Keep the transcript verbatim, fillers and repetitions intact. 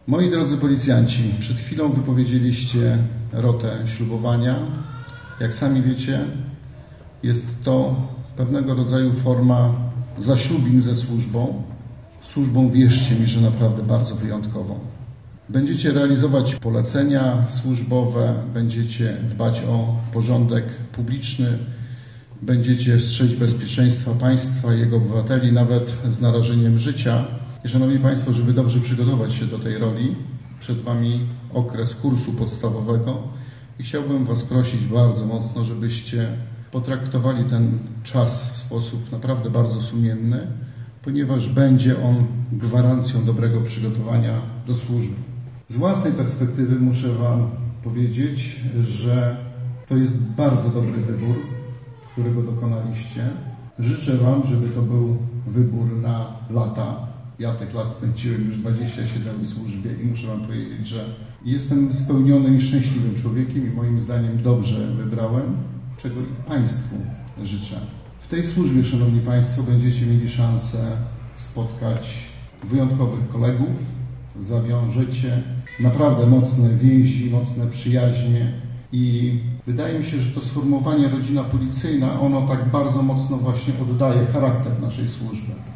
Moi drodzy policjanci, przed chwilą wypowiedzieliście rotę ślubowania. Jak sami wiecie, jest to pewnego rodzaju forma zaślubin ze służbą. Służbą, wierzcie mi, że naprawdę bardzo wyjątkową. Będziecie realizować polecenia służbowe, będziecie dbać o porządek publiczny, będziecie strzec bezpieczeństwa państwa i jego obywateli, nawet z narażeniem życia. I szanowni Państwo, żeby dobrze przygotować się do tej roli, przed Wami okres kursu podstawowego i chciałbym Was prosić bardzo mocno, żebyście potraktowali ten czas w sposób naprawdę bardzo sumienny, ponieważ będzie on gwarancją dobrego przygotowania do służby. Z własnej perspektywy muszę Wam powiedzieć, że to jest bardzo dobry wybór, którego dokonaliście. Życzę Wam, żeby to był wybór na lata. Ja tych lat spędziłem już dwadzieścia siedem w służbie i muszę Wam powiedzieć, że jestem spełnionym i szczęśliwym człowiekiem i moim zdaniem dobrze wybrałem, czego i Państwu życzę. W tej służbie, Szanowni Państwo, będziecie mieli szansę spotkać wyjątkowych kolegów, zawiążecie naprawdę mocne więzi, mocne przyjaźnie i wydaje mi się, że to sformułowanie rodzina policyjna, ono tak bardzo mocno właśnie oddaje charakter naszej służby.